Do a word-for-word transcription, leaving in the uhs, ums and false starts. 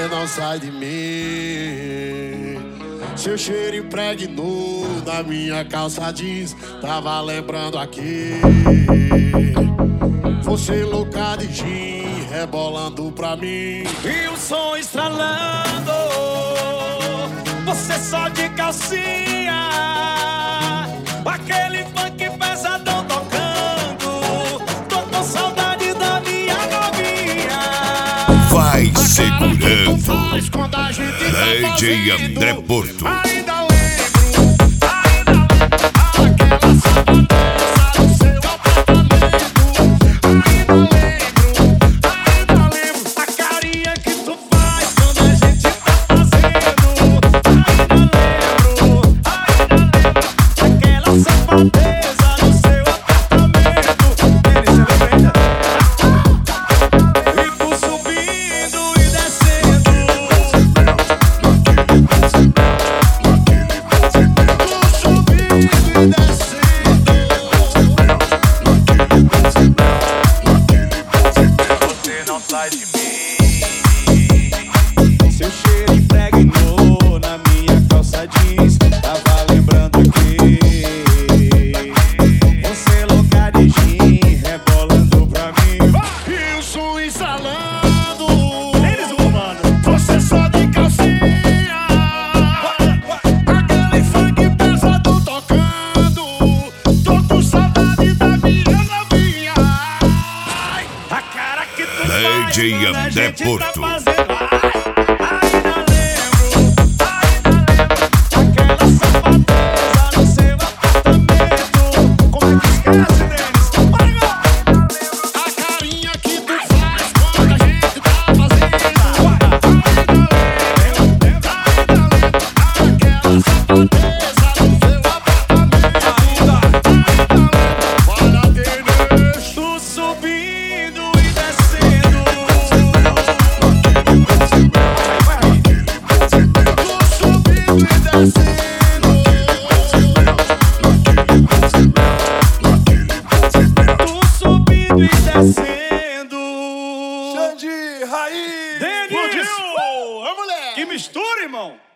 não sai de mim. Seu cheiro impregnou na minha calça jeans, tava lembrando aqui. Você louca de gin, rebolando pra mim. E o som estralando, você só de calcinha. Aquele funk pesadão tocando, tô com saudade da minha novinha. Vai segurando D D J André Porto. Ainda lembro, ainda lembro aquela safadeza do seu apartamento. Ainda lembro, ainda lembro a carinha que tu faz quando a gente tá fazendo. Ainda lembro, ainda lembro aquela safadeza do seu apartamento. Ele se lembra. E tu subindo e descendo. Sai de mim. Seu cheiro impregnou na minha calça jeans, tava lembrando que você louca de gin, rebolando pra mim. E o som exalando, eles humano, você só de calcinha. Aquele funk pesado tocando, tô com saudade da minha novinha. A cara que tu D J faz quando a André gente Porto. tá fazendo. Ainda lembro, ainda lembro aquela safadeza no seu apartamento. Como é que esquece, Denis? A carinha que tu faz quando a gente tá fazendo. Ainda lembro, aquela safadeza no seu apartamento. Olha, Denis, Tu subindo e descendo. Tu subindo e descendo. Xande, Raiz, Denis! Ô, mulher! Que mistura, irmão!